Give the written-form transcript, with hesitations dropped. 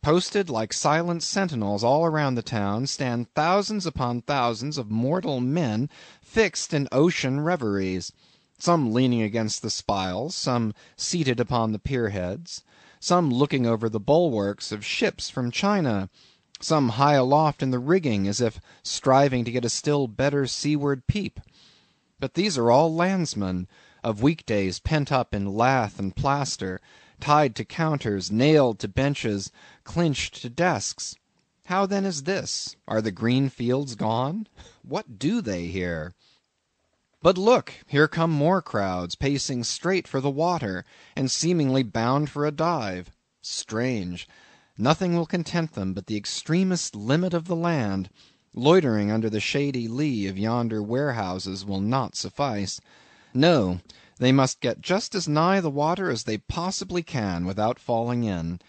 Posted like silent sentinels all around the town, stand thousands upon thousands of mortal men fixed in ocean reveries; some leaning against the spiles, some seated upon the pier heads, some looking over the bulwarks of ships from China, some high aloft in the rigging, as if striving to get a still better seaward peep. But these are all landsmen, of week days pent up in lath and plaster, tied to counters, nailed to benches, clinched to desks. How then is this? Are the green fields gone? What do they here? But look! here come more crowds, pacing straight for the water, and seemingly bound for a dive. Strange! Nothing will content them but the extremest limit of the land; loitering under the shady lee of yonder warehouses will not suffice. No; they must get just as nigh the water as they possibly can, without falling in.